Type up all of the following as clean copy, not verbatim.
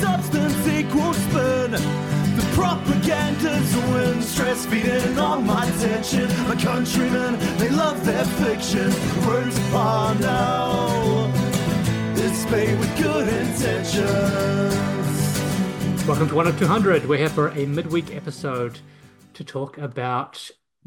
substance equals spin. The propaganda's win, stress feeding on my tension. My countrymen, they love their fiction. Words upon now, it's made with good intentions. Welcome to 10200. We're here for a midweek episode to talk about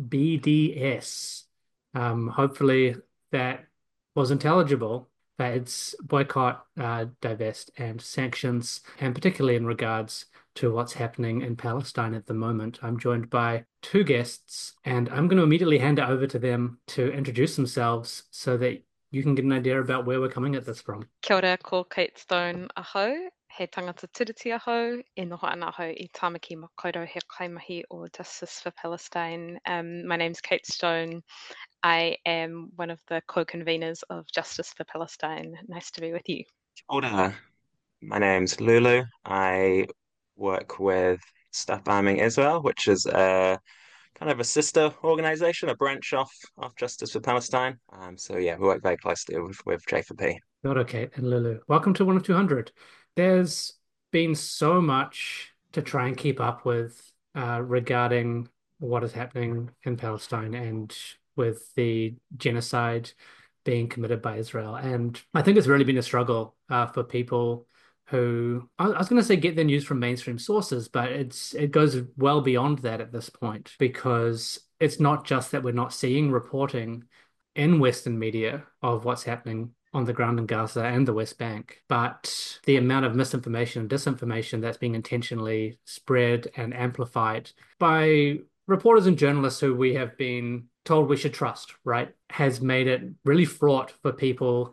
BDS. Hopefully that was intelligible. It's boycott, divest, and sanctions, and particularly in regards to what's happening in Palestine at the moment. I'm joined by two guests, and I'm going to immediately hand it over to them to introduce themselves so that you can get an idea about where we're coming at this from. Kia ora, ko Kate Stone aho, he tangata tiriti aho, e noho ana aho I tāmaki makaurau he kaimahi o Justice for Palestine. My name's Kate Stone. I am one of the co-conveners of Justice for Palestine. Nice to be with you. Kia ora. My name's Lulu. I work with Stop Arming Israel, which is a kind of a sister organization, a branch off Justice for Palestine. So yeah, we work very closely with J4P. Not okay, and Lulu. Welcome to 10200. There's been so much to try and keep up with regarding what is happening in Palestine and with the genocide being committed by Israel. And I think it's really been a struggle for people who, I was going to say, get their news from mainstream sources, but it goes well beyond that at this point, because it's not just that we're not seeing reporting in Western media of what's happening on the ground in Gaza and the West Bank, but the amount of misinformation and disinformation that's being intentionally spread and amplified by reporters and journalists who we have been told we should trust, right, has made it really fraught for people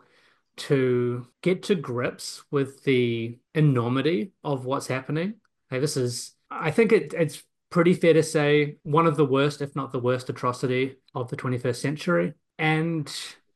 to get to grips with the enormity of what's happening. Hey, this is, I think it's pretty fair to say, one of the worst, if not the worst, atrocity of the 21st century. And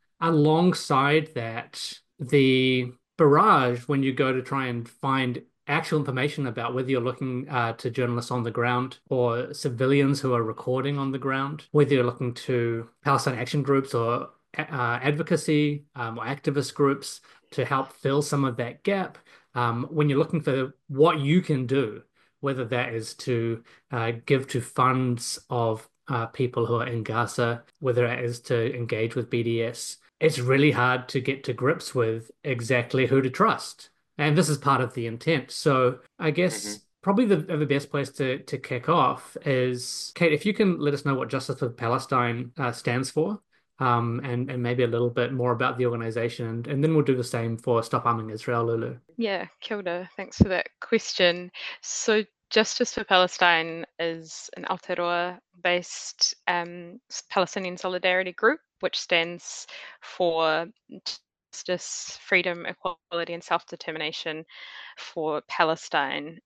alongside that, the barrage when you go to try and find actual information about whether you're looking to journalists on the ground or civilians who are recording on the ground, whether you're looking to Palestine action groups or advocacy or activist groups to help fill some of that gap, when you're looking for what you can do, whether that is to give to funds of people who are in Gaza, whether it is to engage with BDS, it's really hard to get to grips with exactly who to trust. And this is part of the intent. So I guess probably the best place to kick off is, Kate, if you can let us know what Justice for Palestine stands for, and maybe a little bit more about the organization, and then we'll do the same for Stop Arming Israel, Lulu. Yeah, kia ora. Thanks for that question. So Justice for Palestine is an Aotearoa-based Palestinian solidarity group, which stands for justice, freedom, equality, and self-determination for Palestine.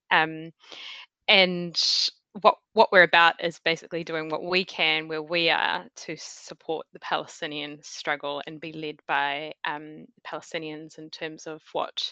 And what we're about is basically doing what we can where we are to support the Palestinian struggle and be led by Palestinians in terms of what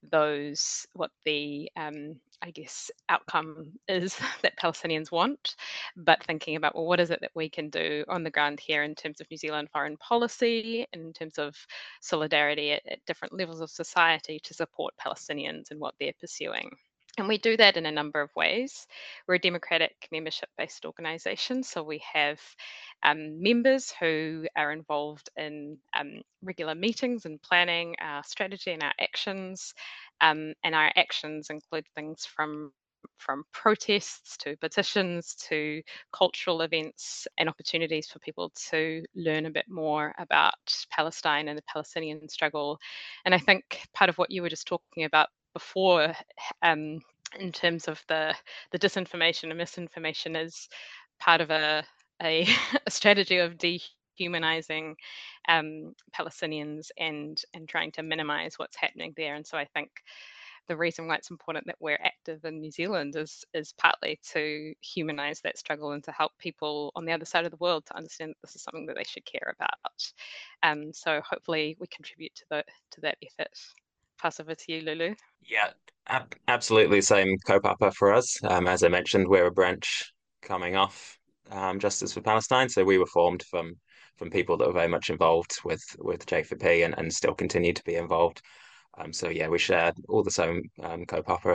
the I guess outcome is that Palestinians want, but thinking about, well, what is it that we can do on the ground here in terms of New Zealand foreign policy and in terms of solidarity at different levels of society to support Palestinians and what they're pursuing. And we do that in a number of ways. We're a democratic membership-based organisation, so we have members who are involved in regular meetings and planning our strategy and our actions. And our actions include things from protests to petitions to cultural events and opportunities for people to learn a bit more about Palestine and the Palestinian struggle. And I think part of what you were just talking about before, in terms of the disinformation and misinformation, is part of a strategy of dehumanizing Palestinians and trying to minimize what's happening there. And so I think the reason why it's important that we're active in New Zealand is partly to humanize that struggle and to help people on the other side of the world to understand that this is something that they should care about. So hopefully we contribute to that effort. Pass over to you, Lulu. Yeah, absolutely same kaupapa for us. As I mentioned, we're a branch coming off Justice for Palestine, so we were formed from people that were very much involved with J4P and still continue to be involved. So yeah, we share all the same kaupapa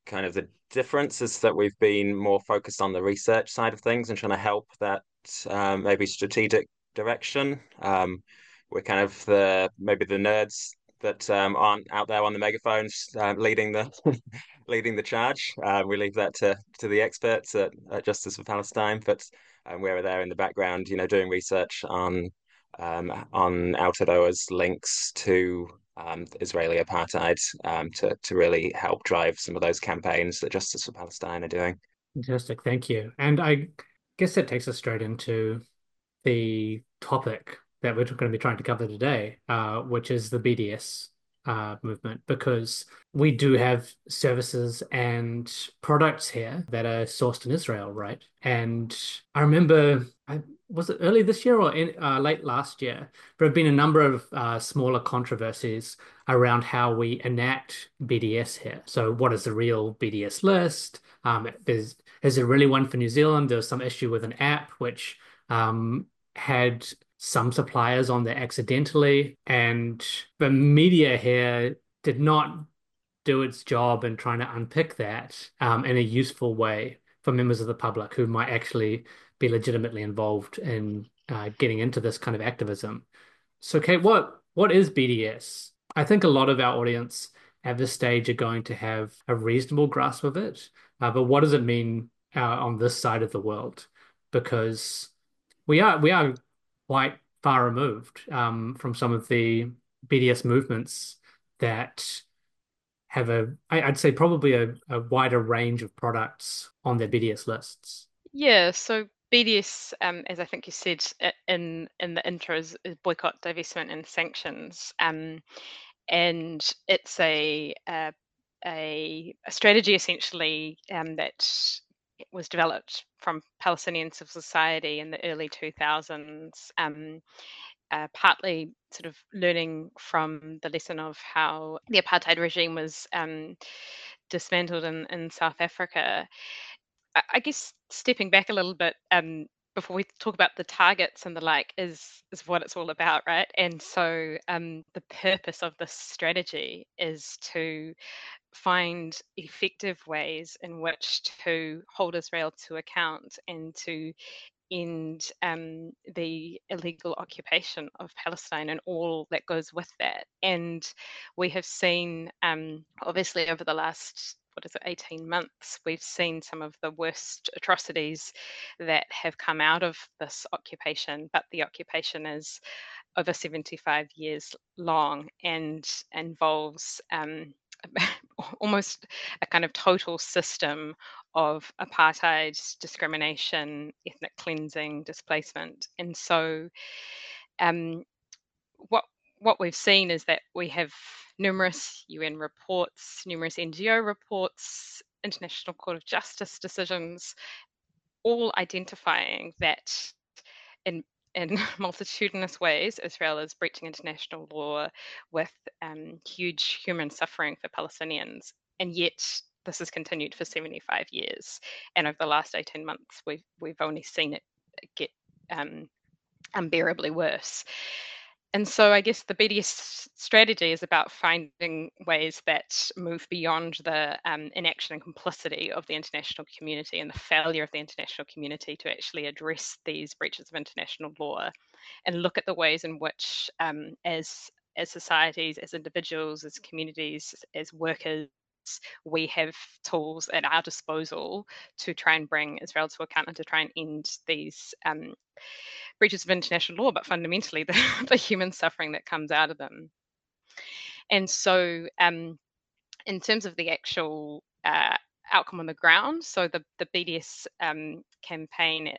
kind of the difference is that we've been more focused on the research side of things and trying to help that maybe strategic direction. We're kind of maybe the nerds that aren't out there on the megaphones leading the leading the charge. We leave that to the experts at Justice for Palestine, but we're there in the background, doing research on Aotearoa's links to Israeli apartheid to really help drive some of those campaigns that Justice for Palestine are doing. Fantastic, thank you. And I guess that takes us straight into the topic that we're going to be trying to cover today, which is the BDS movement, because we do have services and products here that are sourced in Israel, right? And I remember, was it early this year or late last year? There have been a number of smaller controversies around how we enact BDS here. So, what is the real BDS list? Is there really one for New Zealand? There was some issue with an app which had some suppliers on there accidentally, and the media here did not do its job in trying to unpick that in a useful way for members of the public who might actually be legitimately involved in getting into this kind of activism. So, Kate, what is BDS? I think a lot of our audience at this stage are going to have a reasonable grasp of it, but what does it mean on this side of the world? Because we are quite far removed from some of the BDS movements that have I'd say probably a wider range of products on their BDS lists. Yeah, so BDS, as I think you said in the intro, is boycott, divestment, and sanctions, and it's a strategy essentially that was developed from Palestinian civil society in the early 2000s, partly sort of learning from the lesson of how the apartheid regime was dismantled in South Africa. I guess stepping back a little bit, before we talk about the targets and the like, is what it's all about, right? And so the purpose of this strategy is to find effective ways in which to hold Israel to account and to end the illegal occupation of Palestine and all that goes with that. And we have seen, obviously, over the last, 18 months, we've seen some of the worst atrocities that have come out of this occupation, but the occupation is over 75 years long and involves almost a kind of total system of apartheid, discrimination, ethnic cleansing, displacement. And so um, what we've seen is that we have numerous UN reports, numerous NGO reports, International Court of Justice decisions, all identifying that in multitudinous ways, Israel is breaching international law with huge human suffering for Palestinians. And yet this has continued for 75 years. And over the last 18 months, we've only seen it get unbearably worse. And so I guess the BDS strategy is about finding ways that move beyond the inaction and complicity of the international community and the failure of the international community to actually address these breaches of international law and look at the ways in which as societies, as individuals, as communities, as workers, we have tools at our disposal to try and bring Israel to account and to try and end these breaches of international law, but fundamentally the human suffering that comes out of them. And so in terms of the actual outcome on the ground, so the BDS campaign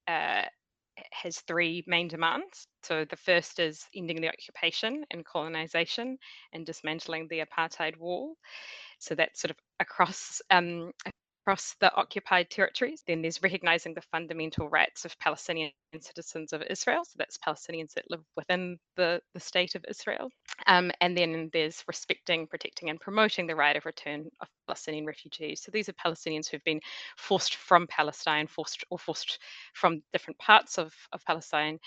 has three main demands. So the first is ending the occupation and colonization and dismantling the apartheid wall. So that's sort of across the occupied territories. Then there's recognizing the fundamental rights of Palestinian citizens of Israel. So that's Palestinians that live within the state of Israel. And then there's respecting, protecting, and promoting the right of return of Palestinian refugees. So these are Palestinians who've been forced from Palestine, forced from different parts of Palestine,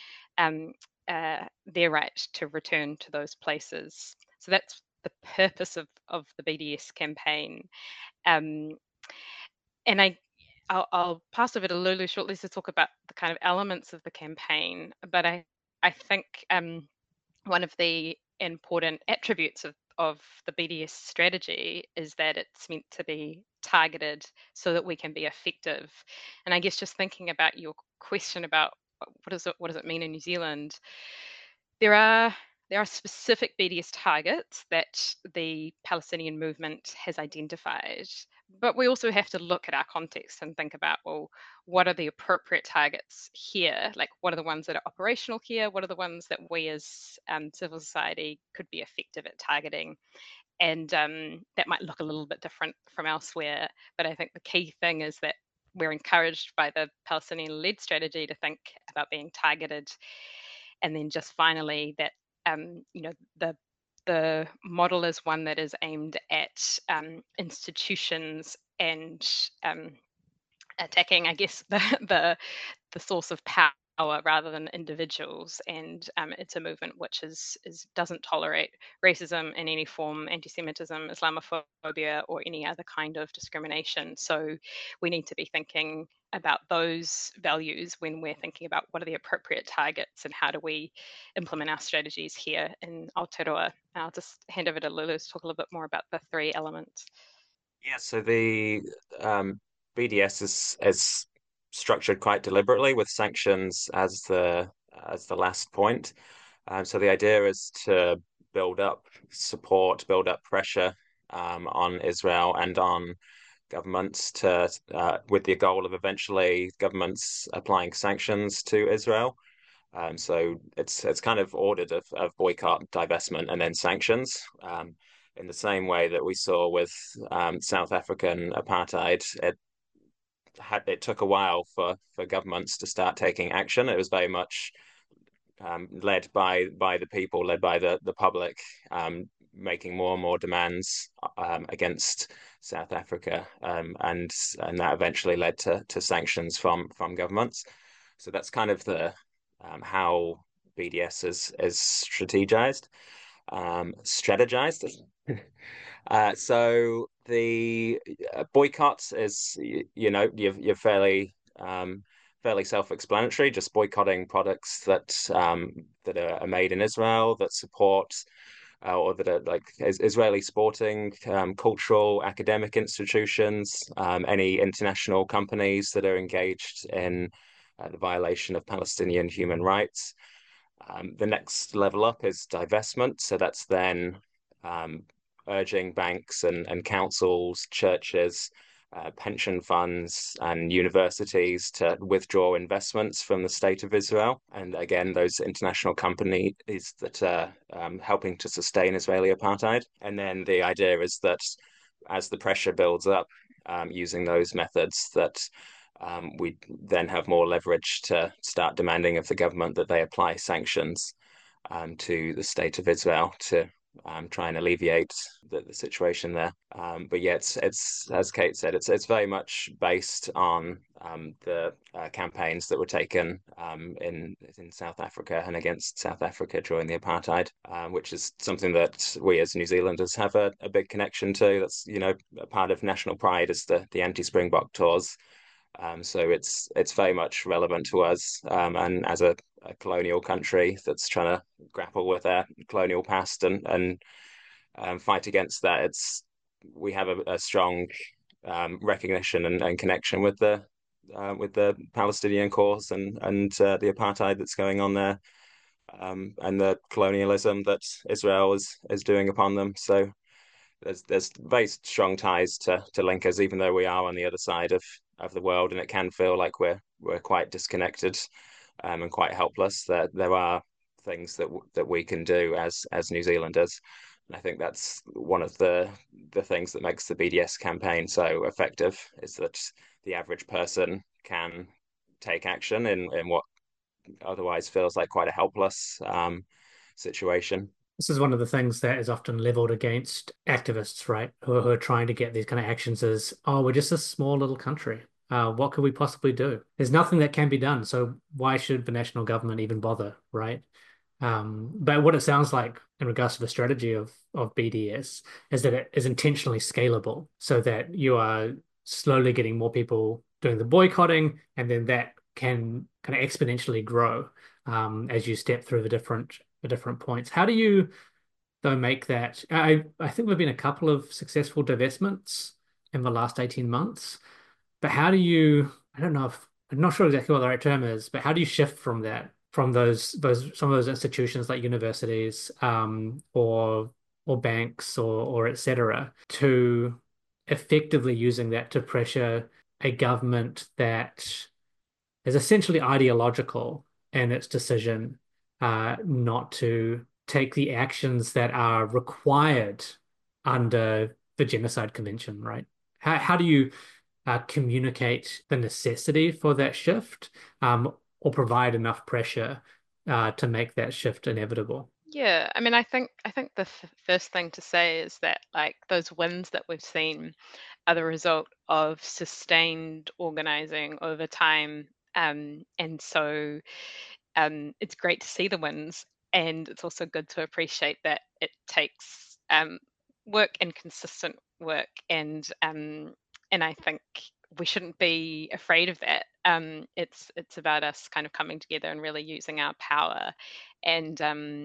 their right to return to those places. So that's the purpose of the BDS campaign. Um, and I'll pass over to Lulu shortly to talk about the kind of elements of the campaign, but I think one of the important attributes of the BDS strategy is that it's meant to be targeted so that we can be effective. And I guess just thinking about your question about what does it mean in New Zealand, there are specific BDS targets that the Palestinian movement has identified, but we also have to look at our context and think about, well, what are the appropriate targets here? Like, what are the ones that are operational here? What are the ones that we as civil society could be effective at targeting? And that might look a little bit different from elsewhere. But I think the key thing is that we're encouraged by the Palestinian-led strategy to think about being targeted. And then just finally that, the model is one that is aimed at institutions and attacking, I guess, the source of power rather than individuals. And it's a movement which doesn't tolerate racism in any form, anti-Semitism, Islamophobia, or any other kind of discrimination. So we need to be thinking about those values when we're thinking about what are the appropriate targets and how do we implement our strategies here in Aotearoa. I'll just hand over to Lulu to talk a little bit more about the three elements. Yeah, so the BDS is structured quite deliberately with sanctions as the last point. So the idea is to build up support, build up pressure on Israel and on governments with the goal of eventually governments applying sanctions to Israel. So it's kind of ordered of boycott, divestment, and then sanctions. In the same way that we saw with South African apartheid, it took a while for governments to start taking action. It was very much led by the people, led by the public, making more and more demands against South Africa, and that eventually led to sanctions from governments. So that's kind of the how BDS is strategized. So the boycott is, you're fairly self-explanatory, just boycotting products that are made in Israel that support or that are like Israeli sporting, cultural, academic institutions, any international companies that are engaged in the violation of Palestinian human rights. The next level up is divestment. So that's then urging banks and councils, churches, pension funds, and universities to withdraw investments from the state of Israel. And again, those international companies that are helping to sustain Israeli apartheid. And then the idea is that as the pressure builds up, using those methods, that we then have more leverage to start demanding of the government that they apply sanctions to the state of Israel to try and alleviate the situation there. But yeah, it's as Kate said, it's very much based on the campaigns that were taken in South Africa and against South Africa during the apartheid, which is something that we as New Zealanders have a big connection to. That's a part of national pride is the anti-Springbok tours. So it's very much relevant to us, and as a colonial country that's trying to grapple with their colonial past and fight against that. We have a strong recognition and connection with the Palestinian cause and the apartheid that's going on there, and the colonialism that Israel is doing upon them. So there's very strong ties to link us, even though we are on the other side of the world, and it can feel like we're quite disconnected and quite helpless. There are things that we can do as New Zealanders, and I think that's one of the things that makes the BDS campaign so effective, is that the average person can take action in what otherwise feels like quite a helpless situation. This is one of the things that is often leveled against activists, right? Who are trying to get these kind of actions as, oh, we're just a small little country. What could we possibly do? There's nothing that can be done. So why should the national government even bother, right? But what it sounds like in regards to the strategy of BDS is that it is intentionally scalable so that you are slowly getting more people doing the boycotting, and then that can kind of exponentially grow as you step through the different points. How do you though make that? I think there've been a couple of successful divestments in the last 18 months, but how do you? I don't know if I'm not sure exactly what the right term is, but how do you shift from that, from those some of those institutions like universities, or banks or et cetera, to effectively using that to pressure a government that is essentially ideological in its decision not to take the actions that are required under the Genocide Convention, right? How do you communicate the necessity for that shift, or provide enough pressure to make that shift inevitable? Yeah, I mean, I think the first thing to say is that like those wins that we've seen are the result of sustained organizing over time. And so it's great to see the wins, and it's also good to appreciate that it takes work and consistent work, and I think we shouldn't be afraid of that. It's about us kind of coming together and really using our power, and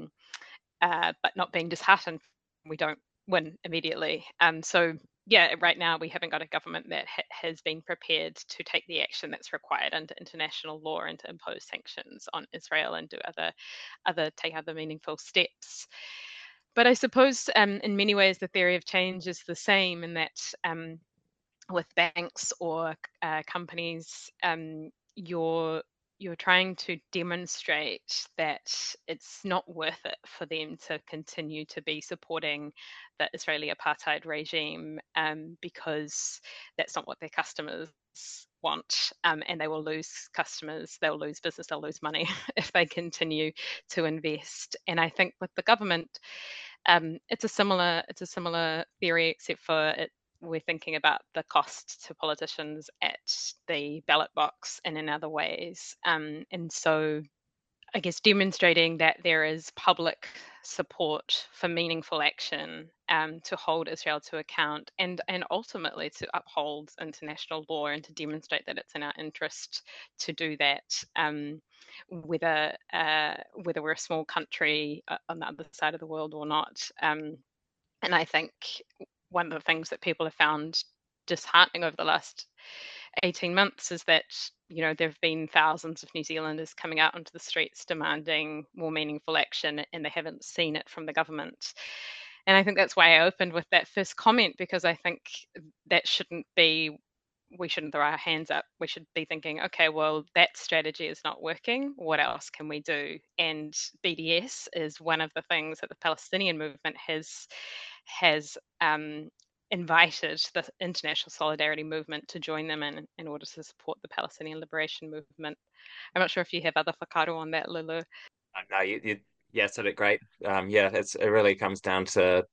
but not being disheartened when we don't win immediately. So yeah, right now we haven't got a government that has been prepared to take the action that's required under international law and to impose sanctions on Israel and do take other meaningful steps. But I suppose in many ways the theory of change is the same in that with banks or companies, you're trying to demonstrate that it's not worth it for them to continue to be supporting the Israeli apartheid regime, because that's not what their customers want, and they will lose customers, they'll lose business, they'll lose money if they continue to invest. And I think with the government, it's a similar theory, except for we're thinking about the cost to politicians at the ballot box and in other ways. And so I guess demonstrating that there is public support for meaningful action, to hold Israel to account, and ultimately to uphold international law and to demonstrate that it's in our interest to do that, whether we're a small country on the other side of the world or not. And I think one of the things that people have found disheartening over the last 18 months is that, there have been thousands of New Zealanders coming out onto the streets demanding more meaningful action, and they haven't seen it from the government. And I think that's why I opened with that first comment, because I think that we shouldn't throw our hands up. We should be thinking, okay, well, that strategy is not working. What else can we do? And BDS is one of the things that the Palestinian movement has invited the international solidarity movement to join them in order to support the Palestinian liberation movement. I'm not sure if you have other whakaaro on that, Lulu. No, you said it great. Yeah, it really comes down to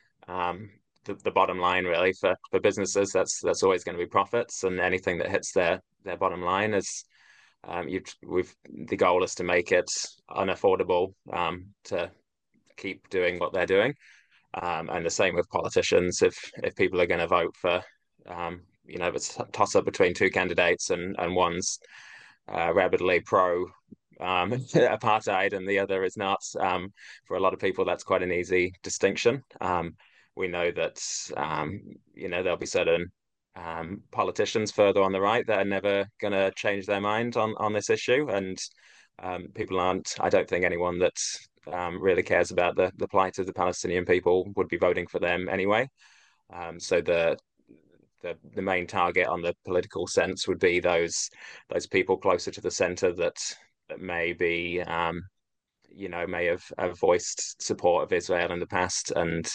the bottom line, really, for businesses. That's always going to be profits, and anything that hits their bottom line is the goal is to make it unaffordable to keep doing what they're doing. And the same with politicians. If people are going to vote for, it's a toss up between two candidates, and one's rabidly pro apartheid and the other is not. For a lot of people, that's quite an easy distinction. We know that there'll be certain politicians further on the right that are never going to change their mind on this issue, and people aren't. I don't think anyone that really cares about the plight of the Palestinian people would be voting for them anyway. So the main target on the political sense would be those people closer to the center that may be may have voiced support of Israel in the past, and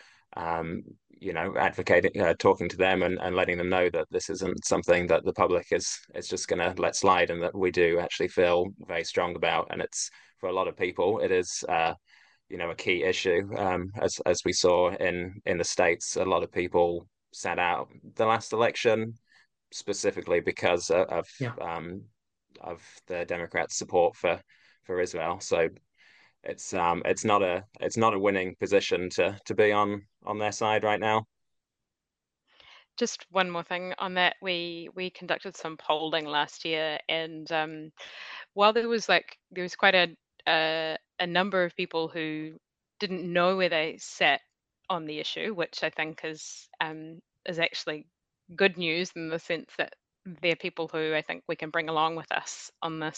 advocating, talking to them and letting them know that this isn't something that the public is just going to let slide, and that we do actually feel very strong about. And it's, for a lot of people, it is a key issue. As we saw in the States, a lot of people sat out the last election specifically because Yeah. of the Democrats' support for Israel. So it's not a winning position to be on their side right now. Just one more thing on that. We conducted some polling last year, and while there was quite a number of people who didn't know where they sat on the issue, which I think is actually good news in the sense that they're people who I think we can bring along with us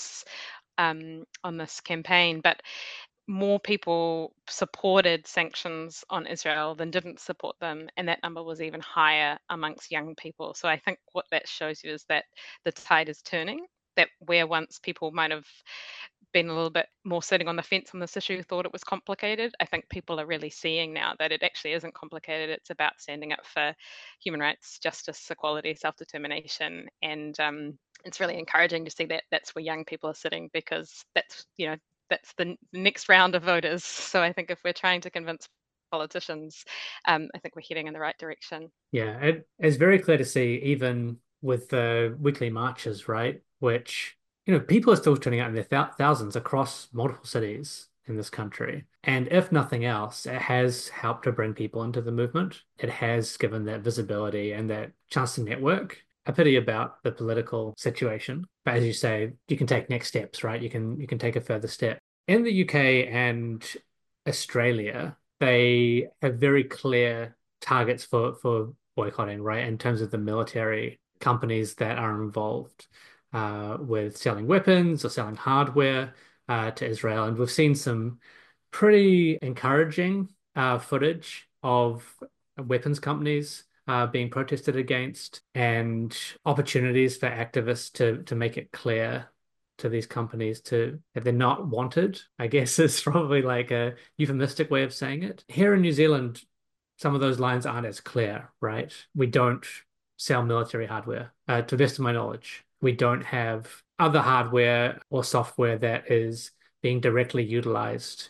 on this campaign. But more people supported sanctions on Israel than didn't support them, and that number was even higher amongst young people. So I think what that shows you is that the tide is turning, that where once people might have been a little bit more sitting on the fence on this issue, thought it was complicated, I think people are really seeing now that it actually isn't complicated. It's about standing up for human rights, justice, equality, self-determination, and it's really encouraging to see that that's where young people are sitting, because that's the next round of voters. So I think if we're trying to convince politicians, I think we're heading in the right direction. Yeah, it's very clear to see, even with the weekly marches, right? Which, people are still turning out in their thousands across multiple cities in this country. And if nothing else, it has helped to bring people into the movement. It has given that visibility and that chance to network. I pity about the political situation, but as you say, you can take next steps, right? You can take a further step. In the UK and Australia, they have very clear targets for boycotting, right? In terms of the military companies that are involved with selling weapons or selling hardware to Israel. And we've seen some pretty encouraging footage of weapons companies being protested against, and opportunities for activists to make it clear to these companies that they're not wanted, I guess is probably like a euphemistic way of saying it. Here in New Zealand, some of those lines aren't as clear, right? We don't sell military hardware, to the best of my knowledge. We don't have other hardware or software that is being directly utilized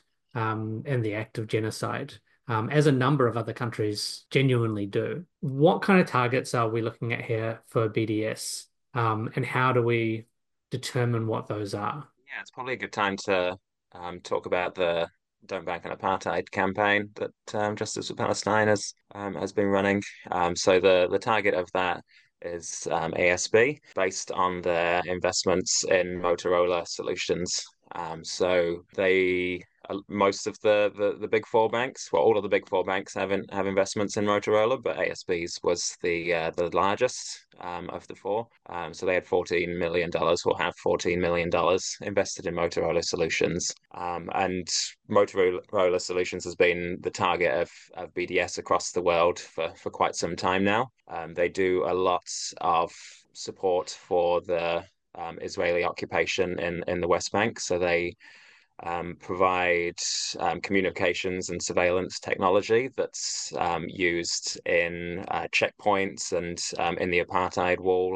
in the act of genocide, as a number of other countries genuinely do. What kind of targets are we looking at here for BDS, and how do we determine what those are? Yeah, it's probably a good time to talk about the Don't Bank on Apartheid campaign that Justice for Palestine has been running. So the target of that is ASB, based on their investments in Motorola Solutions. So they most of the big four banks, well, all of the big four banks have investments in Motorola, but ASB's was the largest of the four. So they had $14 million, will have $14 million invested in Motorola Solutions. And Motorola Solutions has been the target of BDS across the world for quite some time now. They do a lot of support for the Israeli occupation in the West Bank. So they provide communications and surveillance technology that's used in checkpoints and in the apartheid wall.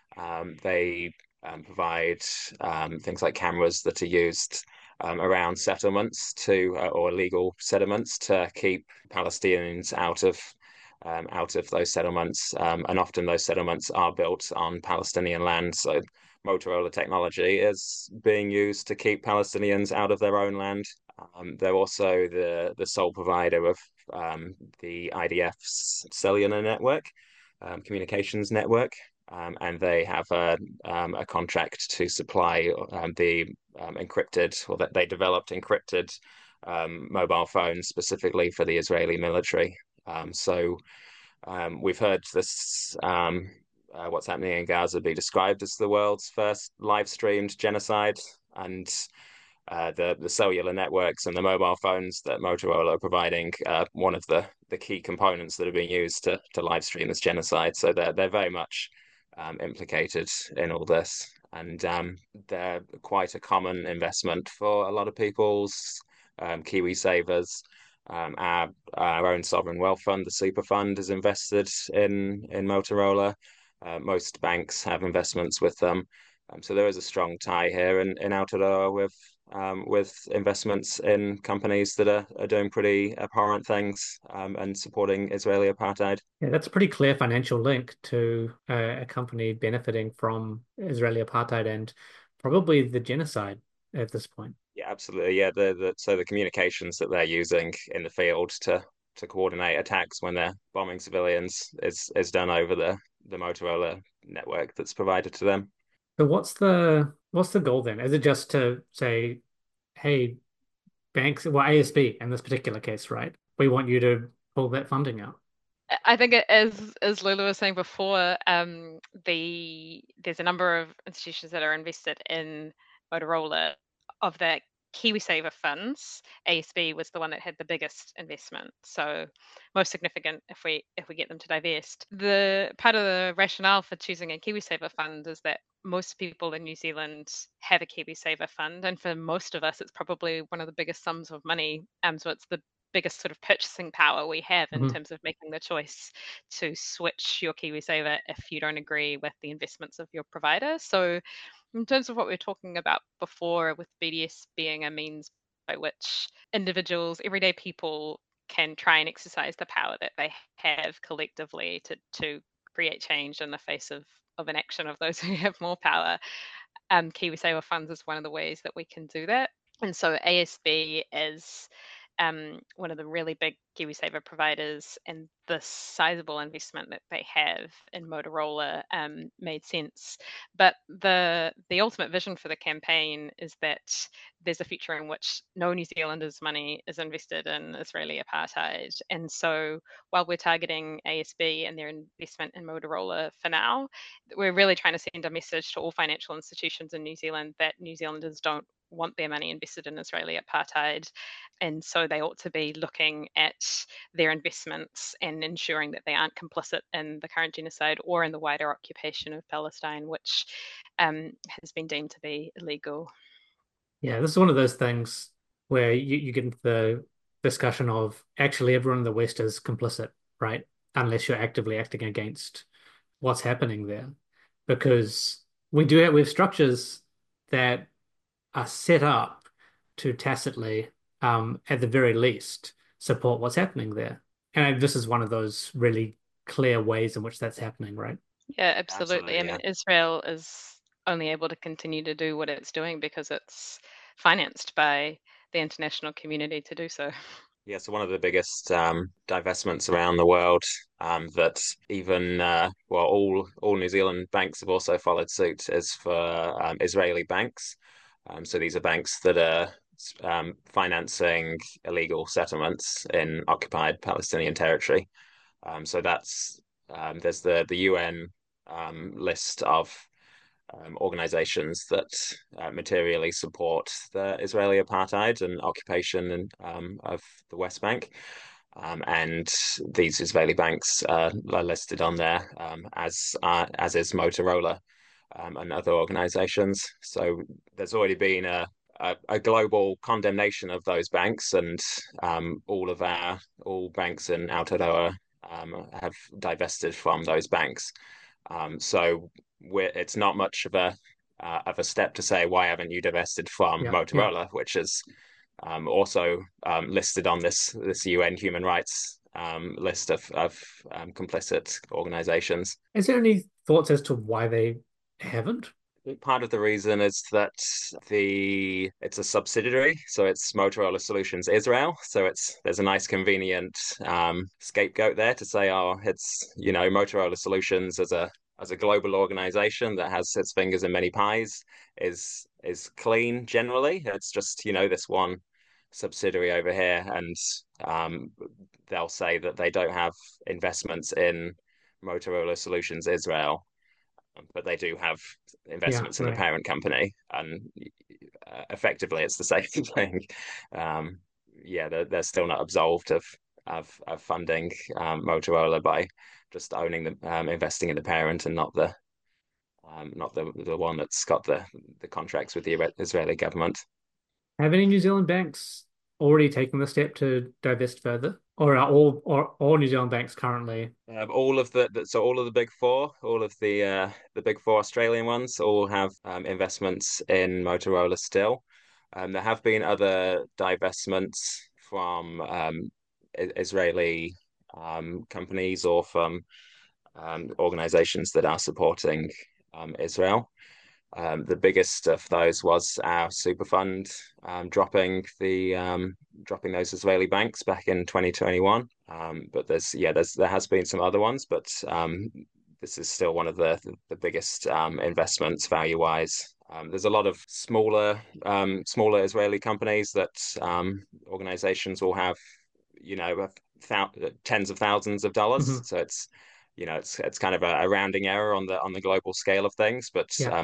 They provide things like cameras that are used around settlements or illegal settlements to keep Palestinians out of those settlements. And often those settlements are built on Palestinian land. So Motorola technology is being used to keep Palestinians out of their own land. They're also the sole provider of the IDF's cellular network, communications network. And they have a contract to supply the encrypted, or that they developed encrypted mobile phones specifically for the Israeli military. So we've heard this what's happening in Gaza be described as the world's first live streamed genocide, and the cellular networks and the mobile phones that Motorola are providing one of the key components that are being used to live stream this genocide. So they're very much implicated in all this, and they're quite a common investment for a lot of people's Kiwi savers. Our own sovereign wealth fund, the Super Fund, is invested in Motorola. Most banks have investments with them. So there is a strong tie here in Aotearoa with investments in companies that are doing pretty abhorrent things and supporting Israeli apartheid. Yeah, that's a pretty clear financial link to a company benefiting from Israeli apartheid and probably the genocide at this point. Yeah, absolutely. Yeah, so the communications that they're using in the field to coordinate attacks when they're bombing civilians is done over the Motorola network that's provided to them. So what's the goal then? Is it just to say, hey, banks, well, ASB in this particular case, right? We want you to pull that funding out. I think as Lulu was saying before, there's a number of institutions that are invested in Motorola of the KiwiSaver funds. ASB was the one that had the biggest investment, so most significant if we get them to divest. The part of the rationale for choosing a KiwiSaver fund is that most people in New Zealand have a KiwiSaver fund, and for most of us, it's probably one of the biggest sums of money. So it's the biggest sort of purchasing power we have in Mhm. terms of making the choice to switch your KiwiSaver if you don't agree with the investments of your provider. So, in terms of what we were talking about before, with BDS being a means by which individuals, everyday people, can try and exercise the power that they have collectively to create change in the face of an action of those who have more power. KiwiSaver funds is one of the ways that we can do that. And so ASB is one of the really big KiwiSaver providers, and the sizable investment that they have in Motorola made sense. But the ultimate vision for the campaign is that there's a future in which no New Zealanders' money is invested in Israeli apartheid. And so while we're targeting ASB and their investment in Motorola for now, we're really trying to send a message to all financial institutions in New Zealand that New Zealanders don't want their money invested in Israeli apartheid, and so they ought to be looking at their investments and ensuring that they aren't complicit in the current genocide or in the wider occupation of Palestine, which has been deemed to be illegal. Yeah, this is one of those things where you get into the discussion of actually everyone in the West is complicit, right? Unless you're actively acting against what's happening there. Because we have structures that are set up to tacitly, at the very least, support what's happening there. And this is one of those really clear ways in which that's happening, right? Yeah, absolutely. Absolutely, I yeah. mean, Israel is only able to continue to do what it's doing because it's financed by the international community to do so. Yeah, so one of the biggest divestments around the world that even well all New Zealand banks have also followed suit is for Israeli banks. So these are banks that are financing illegal settlements in occupied Palestinian territory. So that's there's the UN list of organizations that materially support the Israeli apartheid and occupation of the West Bank. And these Israeli banks are listed on there as is Motorola and other organizations. So there's already been a global condemnation of those banks, and all banks in Aotearoa have divested from those banks. So it's not much of a step to say why haven't you divested from Yeah, yeah. Motorola, which is also listed on this UN human rights list of complicit organizations. Is there any thoughts as to why they haven't? Part of the reason is that it's a subsidiary, so it's Motorola Solutions Israel. So there's a nice convenient scapegoat there to say, oh, it's Motorola Solutions as a global organization that has its fingers in many pies is clean generally. It's just this one subsidiary over here, and they'll say that they don't have investments in Motorola Solutions Israel, but they do have Yeah, investments in the right. parent company, and effectively it's the same thing. Yeah, they're still not absolved of funding Motorola by just owning investing in the parent, and not the one that's got the contracts with the Israeli government. Have any New Zealand banks already taken the step to divest further? Or are all New Zealand banks currently? All of all of the big four, all of the big four Australian ones, all have investments in Motorola still. There have been other divestments from Israeli companies or from organizations that are supporting Israel. The biggest of those was our super fund dropping those Israeli banks back in 2021. But there has been some other ones, but this is still one of the biggest investments value wise. There's a lot of smaller Israeli companies that organizations will have, tens of thousands of dollars. Hmm. So it's kind of a rounding error on the global scale of things, but Yeah.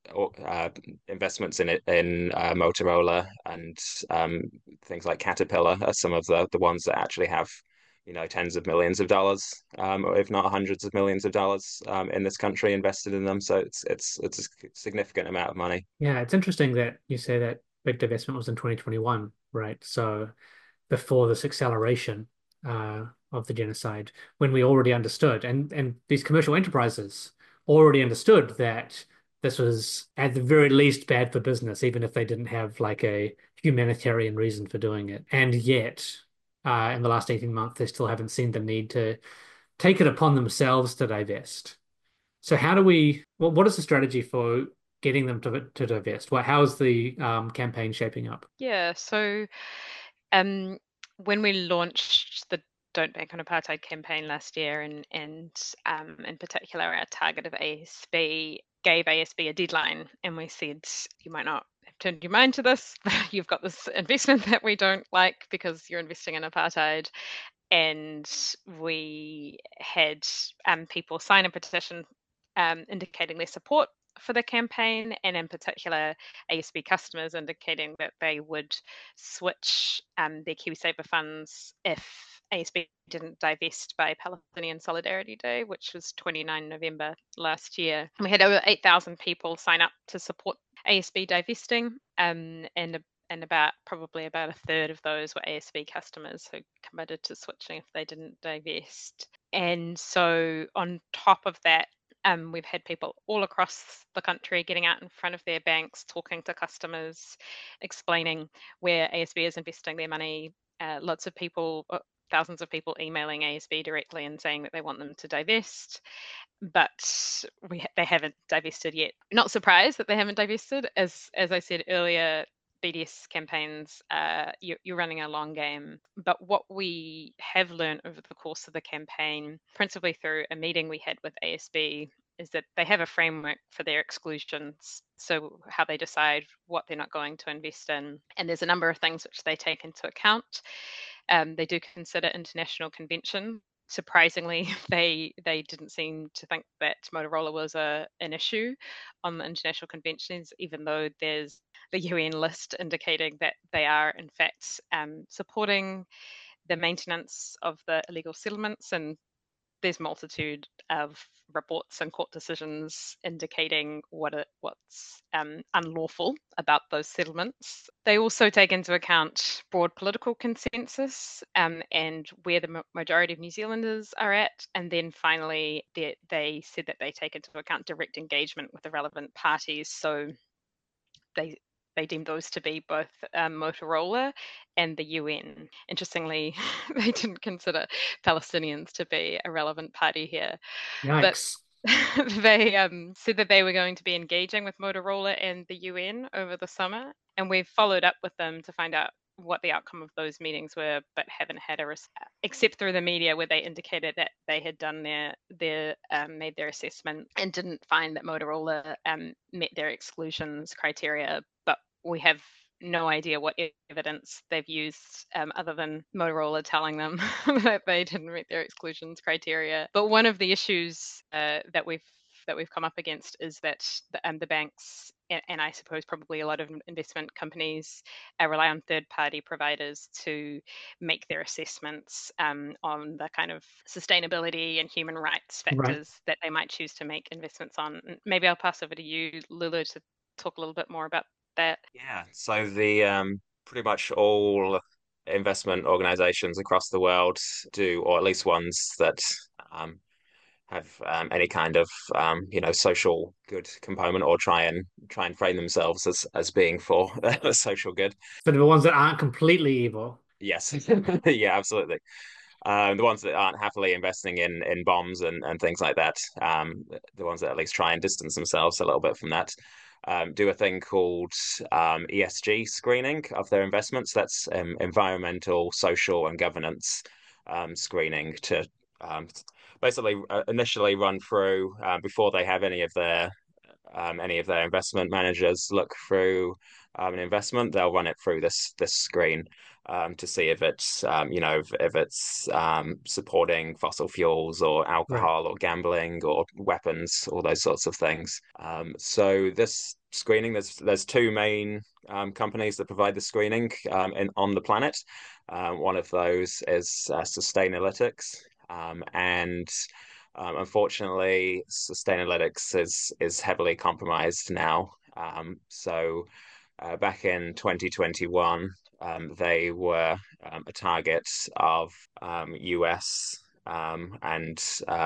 investments in Motorola and things like Caterpillar are some of the ones that actually have tens of millions of dollars, or if not hundreds of millions of dollars, in this country invested in them. So it's a significant amount of money. Yeah, it's interesting that you say that big divestment was in 2021, right? So before this acceleration of the genocide, when we already understood, and these commercial enterprises already understood that this was at the very least bad for business, even if they didn't have like a humanitarian reason for doing it. And yet, in the last 18 months, they still haven't seen the need to take it upon themselves to divest. So how do we, what is the strategy for getting them to divest? How is the campaign shaping up? Yeah, so um, when we launched the Don't Bank on Apartheid campaign last year, and in particular our target of ASB, gave ASB a deadline, and we said you might not have turned your mind to this, but you've got this investment that we don't like because you're investing in apartheid. And we had people sign a petition indicating their support for the campaign, and in particular ASB customers indicating that they would switch their KiwiSaver funds if ASB didn't divest by Palestinian Solidarity Day, which was 29 November last year. And we had over 8,000 people sign up to support ASB divesting, and probably about a third of those were ASB customers who committed to switching if they didn't divest. And so on top of that, we've had people all across the country getting out in front of their banks, talking to customers, explaining where ASB is investing their money. Lots of people, thousands of people emailing ASB directly and saying that they want them to divest, but they haven't divested yet. Not surprised that they haven't divested. As I said earlier, BDS campaigns, you're running a long game. But what we have learned over the course of the campaign, principally through a meeting we had with ASB, is that they have a framework for their exclusions. So how they decide what they're not going to invest in. And there's a number of things which they take into account. They do consider international convention. Surprisingly, they didn't seem to think that Motorola was an issue on the international conventions, even though there's the UN list indicating that they are in fact supporting the maintenance of the illegal settlements, and there's multitude of reports and court decisions indicating what's unlawful about those settlements. They also take into account broad political consensus and where the majority of New Zealanders are at. And then finally, they said that they take into account direct engagement with the relevant parties. So they deemed those to be both Motorola and the UN. Interestingly, they didn't consider Palestinians to be a relevant party here. But Yikes. they said that they were going to be engaging with Motorola and the UN over the summer, and we've followed up with them to find out what the outcome of those meetings were, but haven't had except through the media, where they indicated that they had done made their assessment and didn't find that Motorola met their exclusions criteria. But we have no idea what evidence they've used other than Motorola telling them that they didn't meet their exclusions criteria. But one of the issues that we've come up against is that the banks, and I suppose probably a lot of investment companies, rely on third-party providers to make their assessments on the kind of sustainability and human rights factors that they might choose to make investments on. Maybe I'll pass over to you, Lulu, to talk a little bit more about that. Yeah, so the pretty much all investment organizations across the world do, or at least ones that have any kind of social good component, or try and frame themselves as being for social good. For the ones that aren't completely evil. Yes, yeah, absolutely. The ones that aren't happily investing in bombs and things like that, the ones that at least try and distance themselves a little bit from that. do a thing called ESG screening of their investments. That's environmental, social, and governance screening to basically initially run through before they have any of their investment managers look through an investment. They'll run it through this screen to see if it's if it's supporting fossil fuels or alcohol or gambling or weapons, all those sorts of things. So this screening, there's two main companies that provide the screening on the planet. One of those is Sustainalytics, and unfortunately, Sustainalytics is heavily compromised now. Back in 2021, they were a target of US and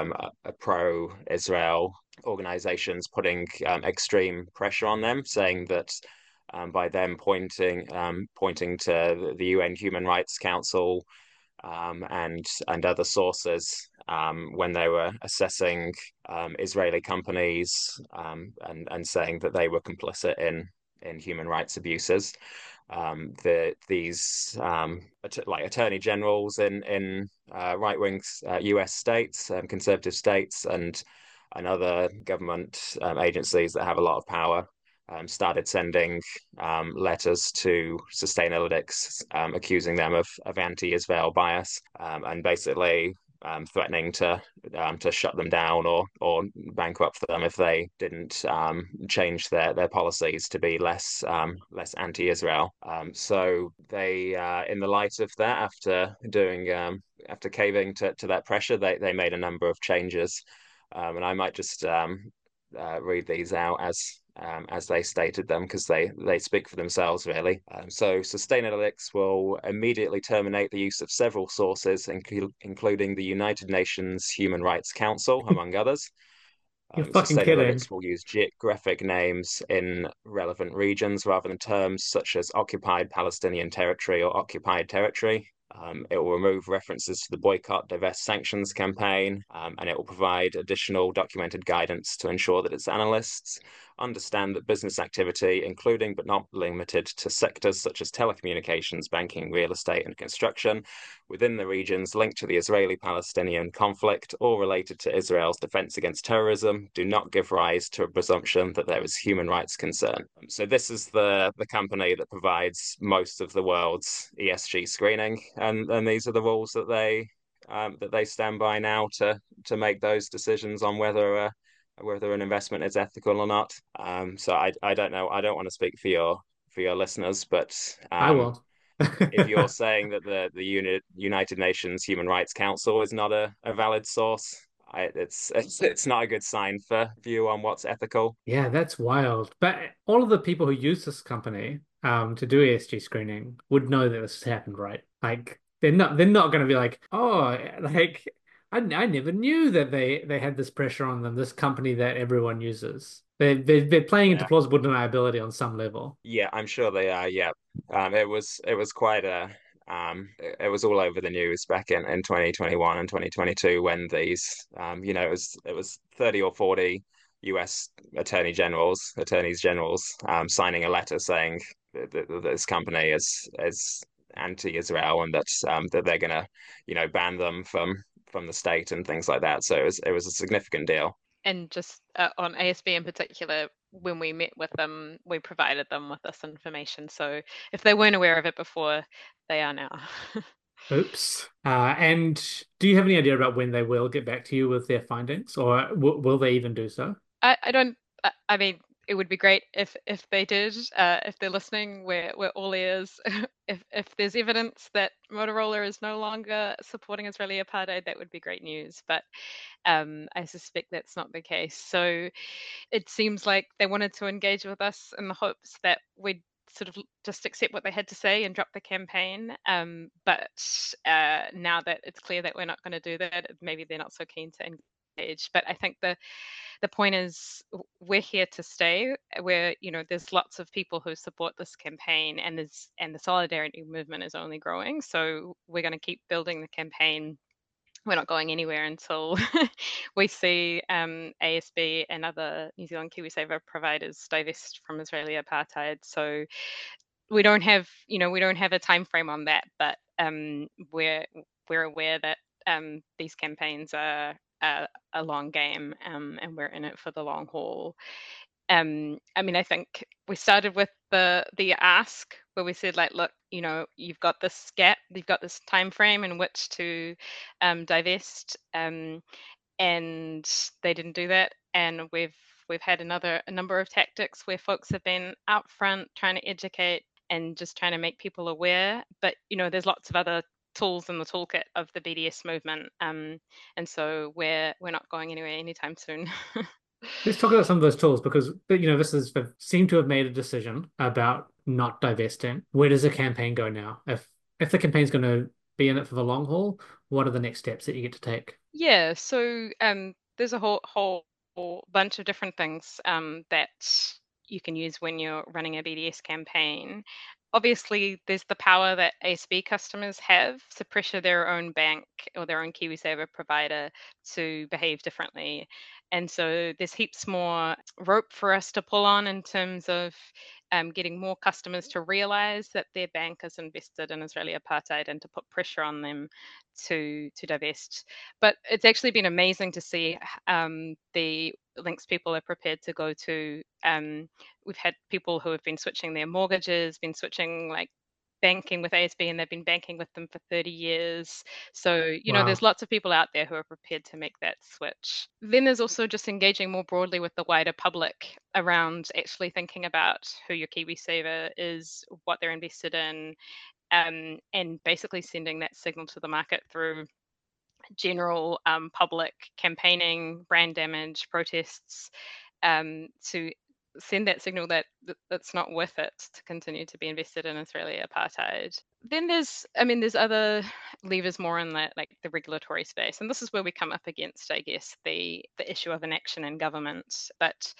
pro-Israel organizations putting extreme pressure on them, saying that by them pointing to the UN Human Rights Council and other sources when they were assessing Israeli companies and saying that they were complicit in human rights abuses. These like attorney generals in right wing US states, conservative states, and other government agencies that have a lot of power started sending letters to Sustainalytics accusing them of anti-Israel bias and basically threatening to shut them down or bankrupt them if they didn't change their policies to be less anti-Israel. So they, in the light of that, after caving to that pressure, they made a number of changes, and I might just read these out as they stated them because they speak for themselves really. So Sustainalytics will immediately terminate the use of several sources, including the United Nations Human Rights Council, among others. You're fucking kidding. Sustainalytics will use geographic names in relevant regions rather than terms such as occupied Palestinian territory or occupied territory. It will remove references to the boycott, divest, sanctions campaign, and it will provide additional documented guidance to ensure that its analysts understand that business activity, including but not limited to sectors such as telecommunications, banking, real estate, and construction, within the regions linked to the Israeli-Palestinian conflict or related to Israel's defense against terrorism, do not give rise to a presumption that there is human rights concern. So this is the company that provides most of the world's ESG screening, and these are the rules that they stand by now to make those decisions on whether an investment is ethical or not. So I don't know. I don't want to speak for your listeners, but I will. if you're saying that the United Nations Human Rights Council is not a valid source, it's not a good sign for view on what's ethical. Yeah, that's wild. But all of the people who use this company to do ESG screening would know that this has happened, right? Like they're not going to be like, oh, like I never knew that they had this pressure on them, this company that everyone uses. They're playing into Yeah. plausible deniability on some level. Yeah, I'm sure they are. Yeah, it was quite a it was all over the news back in 2021 and 2022 when these it was 30 or 40 US attorneys generals signing a letter saying that this company is anti-Israel and that they're gonna ban them from the state and things like that. So it was a significant deal. And just on ASB in particular, when we met with them, we provided them with this information. So if they weren't aware of it before, they are now. Oops. And do you have any idea about when they will get back to you with their findings, or will they even do so? I don't. I mean, it would be great if they did. If they're listening, we're all ears. If there's evidence that Motorola is no longer supporting Israeli apartheid, that would be great news. But I suspect that's not the case. So it seems like they wanted to engage with us in the hopes that we'd sort of just accept what they had to say and drop the campaign. But now that it's clear that we're not going to do that, maybe they're not so keen to engage. But I think the point is we're here to stay. There's lots of people who support this campaign, and the solidarity movement is only growing. So we're going to keep building the campaign we're not going anywhere until we see ASB and other New Zealand KiwiSaver providers divest from Israeli apartheid. So we don't have a time frame on that, but we're aware that these campaigns are a long game, and we're in it for the long haul. I think we started with the ask where we said, like, look, you've got this gap, you've got this time frame in which to divest, and they didn't do that. And we've had a number of tactics where folks have been out front trying to educate and just trying to make people aware. But there's lots of other tools in the toolkit of the BDS movement, and so we're not going anywhere anytime soon. Let's talk about some of those tools because this is they seem to have made a decision about not divesting. Where does the campaign go now? If the campaign's going to be in it for the long haul, what are the next steps that you get to take? Yeah, so there's a whole bunch of different things that you can use when you're running a BDS campaign. Obviously, there's the power that ASB customers have to pressure their own bank or their own KiwiSaver provider to behave differently. And so there's heaps more rope for us to pull on in terms of getting more customers to realize that their bank is invested in Israeli apartheid and to put pressure on them to divest. But it's actually been amazing to see the links people are prepared to go to. We've had people who have been switching their mortgages, been switching like banking with ASB, and they've been banking with them for 30 years. So, Wow. there's lots of people out there who are prepared to make that switch. Then there's also just engaging more broadly with the wider public around actually thinking about who your KiwiSaver is, what they're invested in, and basically sending that signal to the market through general public campaigning, brand damage, protests, to send that signal that that's not worth it to continue to be invested in Israeli apartheid. Then there's other levers more in the regulatory space, and this is where we come up against, I guess, the issue of inaction in government. But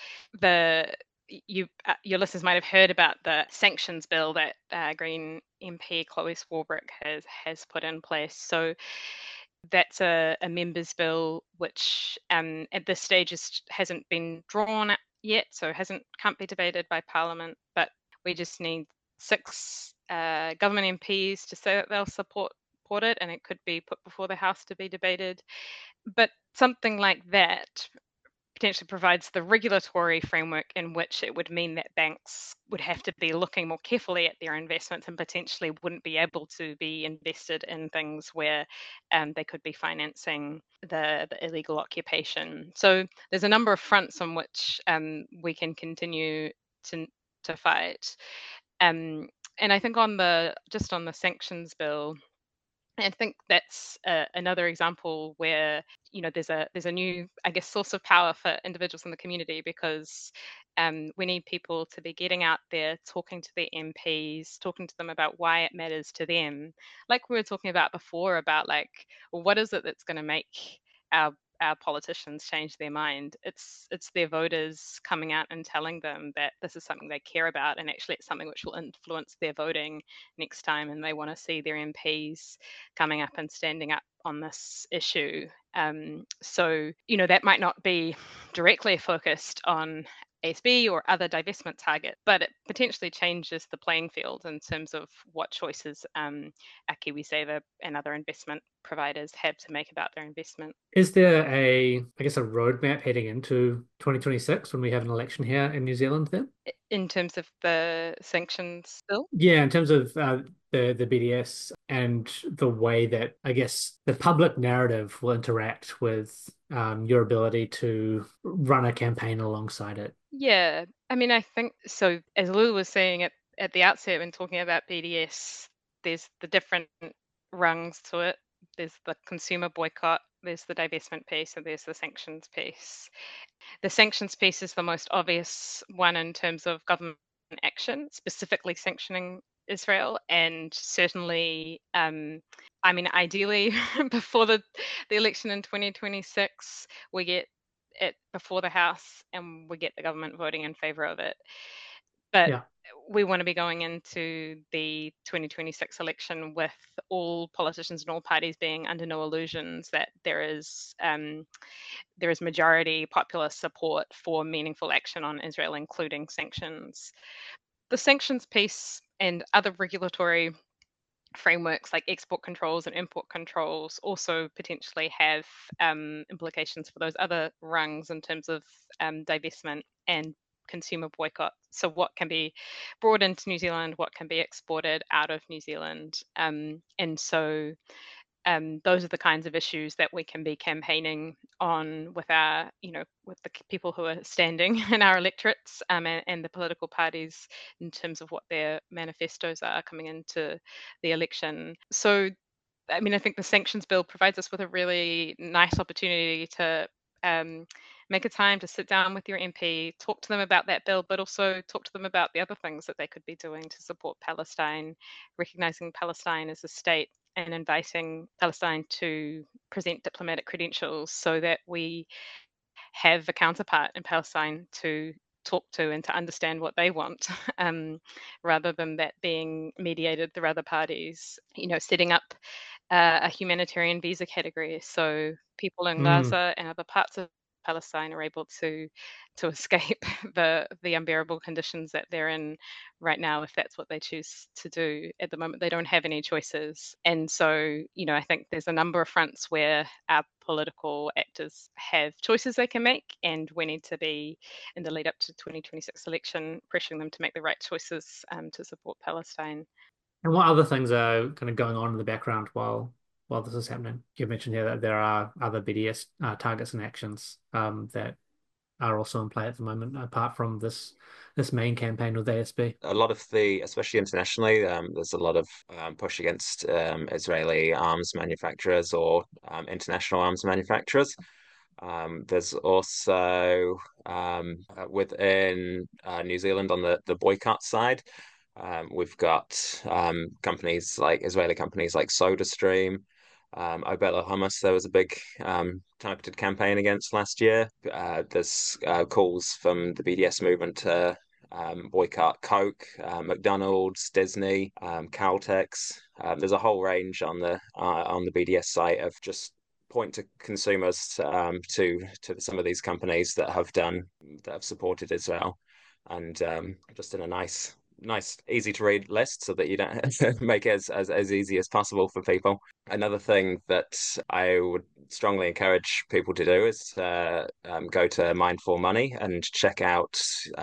your listeners might have heard about the sanctions bill that Green MP Chloe Swarbrick has put in place. So that's a members bill which at this stage hasn't been drawn yet, so can't be debated by Parliament. But we just need 6 government MPs to say that they'll support it, and it could be put before the House to be debated. But something like that potentially provides the regulatory framework in which it would mean that banks would have to be looking more carefully at their investments and potentially wouldn't be able to be invested in things where they could be financing the illegal occupation. So there's a number of fronts on which we can continue to fight. And I think on the sanctions bill, I think that's another example where there's a new, I guess, source of power for individuals in the community, because we need people to be getting out there, talking to their MPs, talking to them about why it matters to them. Like we were talking about before, about what is it that's going to make our politicians change their mind? It's their voters coming out and telling them that this is something they care about, and actually it's something which will influence their voting next time, and they want to see their MPs coming up and standing up on this issue. So that might not be directly focused on ASB or other divestment target, but it potentially changes the playing field in terms of what choices our KiwiSaver and other investment providers have to make about their investment. Is there a roadmap heading into 2026 when we have an election here in New Zealand then? In terms of the sanctions bill? Yeah, in terms of the BDS and the way that, I guess, the public narrative will interact with your ability to run a campaign alongside it. Yeah, I think so. As Lulu was saying at the outset when talking about BDS, there's the different rungs to it. There's the consumer boycott, there's the divestment piece, and there's the sanctions piece. The sanctions piece is the most obvious one in terms of government action, specifically sanctioning Israel, and certainly, ideally, before the election in 2026, we get it before the House and we get the government voting in favour of it. But Yeah. we want to be going into the 2026 election with all politicians and all parties being under no illusions that there is majority populist support for meaningful action on Israel, including sanctions. The sanctions piece and other regulatory frameworks like export controls and import controls also potentially have implications for those other rungs in terms of divestment and consumer boycott. So what can be brought into New Zealand, what can be exported out of New Zealand. And so those are the kinds of issues that we can be campaigning on with our, with the people who are standing in our electorates, and the political parties in terms of what their manifestos are coming into the election. So, I mean, I think the sanctions bill provides us with a really nice opportunity to make a time to sit down with your MP, talk to them about that bill, but also talk to them about the other things that they could be doing to support Palestine, recognizing Palestine as a state, and inviting Palestine to present diplomatic credentials so that we have a counterpart in Palestine to talk to and to understand what they want, rather than that being mediated through other parties. Setting up a humanitarian visa category so people in Gaza and other parts of Palestine are able to escape the unbearable conditions that they're in right now, if that's what they choose to do. At the moment, they don't have any choices. And so, I think there's a number of fronts where our political actors have choices they can make, and we need to be, in the lead up to 2026 election, pressuring them to make the right choices to support Palestine. And what other things are kind of going on in the background while this is happening? You mentioned here that there are other BDS targets and actions that are also in play at the moment, apart from this main campaign with ASB. A lot of especially internationally, there's a lot of push against Israeli arms manufacturers or international arms manufacturers. There's also within New Zealand on the boycott side, we've got Israeli companies like SodaStream, Obelo Hummus. There was a big targeted campaign against last year. There's calls from the BDS movement to boycott Coke, McDonald's, Disney, Caltex. There's a whole range on the BDS site of just point to consumers to some of these companies that have supported Israel, and just in a nice, easy to read list so that you don't make it as easy as possible for people. Another thing that I would strongly encourage people to do is go to Mind4Money and check out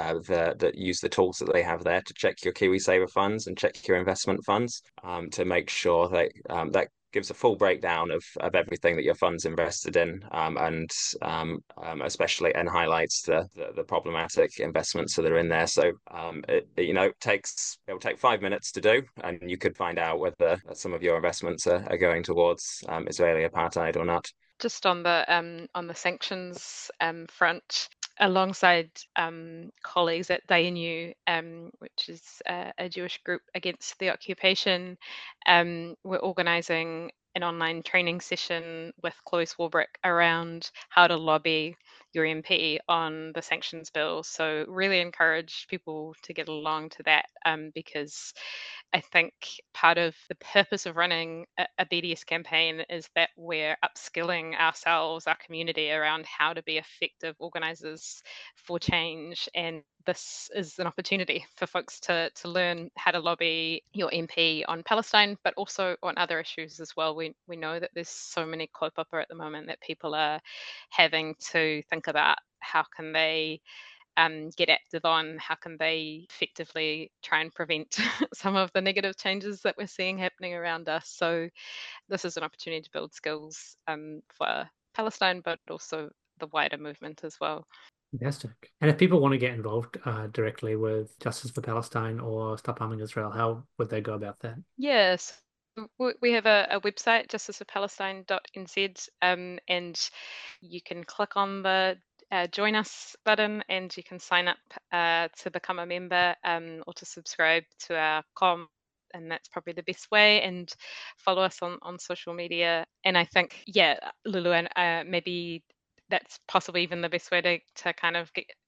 use the tools that they have there to check your KiwiSaver funds and check your investment funds, to make sure that gives a full breakdown of everything that your fund's invested in, and especially highlights the problematic investments that are in there. So it'll take 5 minutes to do, and you could find out whether some of your investments are going towards Israeli apartheid or not. Just on the sanctions front, alongside colleagues at Dayenu, which is a Jewish group against the occupation, we're organising an online training session with Chloe Swarbrick around how to lobby your MP on the sanctions bill. So really encourage people to get along to that, because I think part of the purpose of running a BDS campaign is that we're upskilling ourselves, our community, around how to be effective organisers for change. And this is an opportunity for folks to learn how to lobby your MP on Palestine, but also on other issues as well. We know that there's so many kaupapa at the moment that people are having to think about how can they get active on, how can they effectively try and prevent some of the negative changes that we're seeing happening around us. So this is an opportunity to build skills for Palestine, but also the wider movement as well. Fantastic. And if people want to get involved directly with Justice for Palestine or Stop Arming Israel, how would they go about that? Yes. We have a website, justiceforpalestine.nz, and you can click on the join us button, and you can sign up to become a member, or to subscribe to our com, and that's probably the best way. And follow us on social media. And I think, Lulu, and maybe that's possibly even the best way to kind of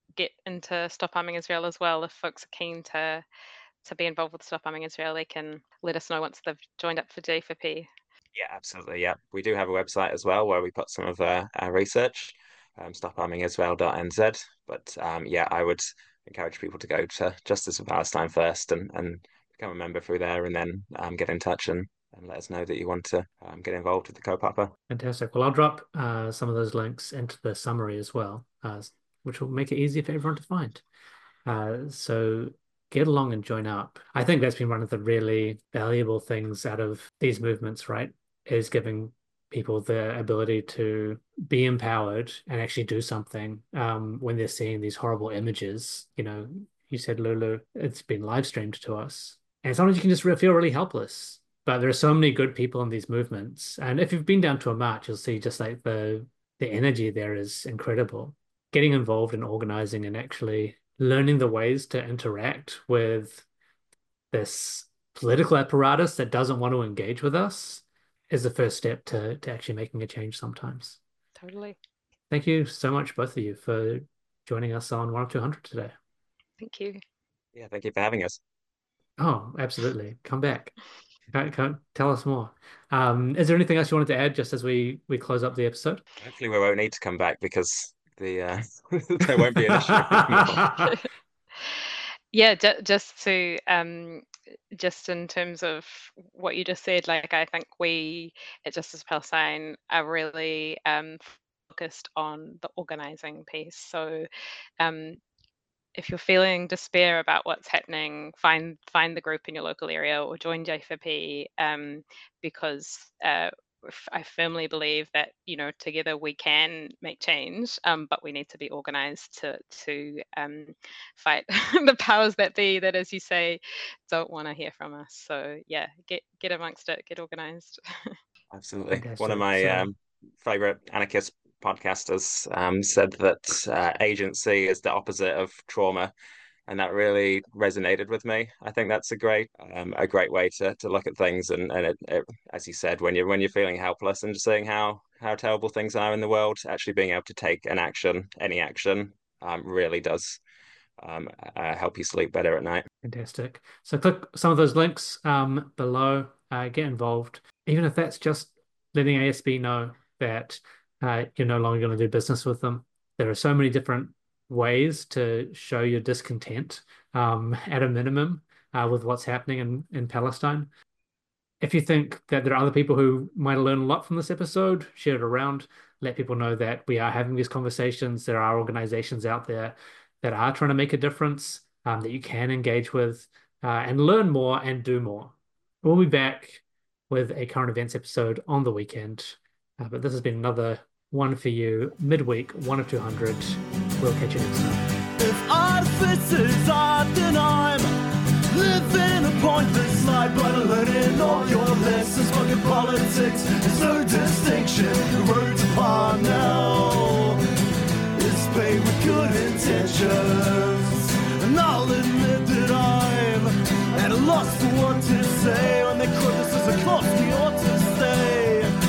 get into Stop Arming Israel as well. If folks are keen to be involved with Stop Arming Israel, they can let us know once they've joined up for J4P. Yeah, absolutely. Yeah, we do have a website as well where we put some of our research, stoparmingisrael.nz. But yeah, I would encourage people to go to Justice for Palestine first and become a member through there, and then get in touch and let us know that you want to get involved with the Kaupapa. Fantastic. Well, I'll drop some of those links into the summary as well, which will make it easier for everyone to find. So get along and join up. I think that's been one of the really valuable things out of these movements, right? Is giving people the ability to be empowered and actually do something when they're seeing these horrible images. You know, you said, Lulu, it's been live streamed to us. And sometimes you can just feel really helpless. But there are so many good people in these movements. And if you've been down to a march, you'll see just like the energy there is incredible. Getting involved in organizing and actually learning the ways to interact with this political apparatus that doesn't want to engage with us is the first step to actually making a change sometimes. Totally. Thank you so much, both of you, for joining us on 10200 today. Thank you. Yeah, thank you for having us. Oh, absolutely. Come back. Tell us more. Is there anything else you wanted to add just as we close up the episode? Hopefully we won't need to come back because there won't be an issue anymore. Yeah, just to just in terms of what you just said, like I think we at Justice Palestine are really focused on the organizing piece. So if you're feeling despair about what's happening, find the group in your local area or join J4P, because I firmly believe that, you know, together we can make change, but we need to be organized to fight the powers that be that, as you say, don't want to hear from us. So yeah, get amongst it, get organized. Absolutely. Fantastic. One of my favorite anarchist podcasters said that agency is the opposite of trauma, and that really resonated with me. I think that's a great way to look at things, and it, as you said, when you're feeling helpless and just seeing how terrible things are in the world, actually being able to take any action, really does help you sleep better at night. Fantastic. So click some of those links below. Get involved, even if that's just letting ASB know that you're no longer going to do business with them. There are so many different ways to show your discontent at a minimum with what's happening in Palestine. If you think that there are other people who might learn a lot from this episode, share it around. Let people know that we are having these conversations. There are organizations out there that are trying to make a difference that you can engage with and learn more and do more. We'll be back with a current events episode on the weekend. But this has been another one for you, midweek, 1 of 200. We'll catch you next time. If artificers are, then I'm living a pointless life, but learning all your lessons. Fucking politics, there's no distinction. The road's upon now is paved with good intentions, and I'll admit that I'm at a loss for what to say when they quote this as a cost we ought to stay.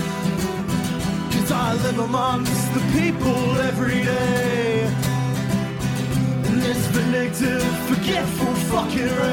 I live amongst the people every day in this vindictive, forgetful fucking race.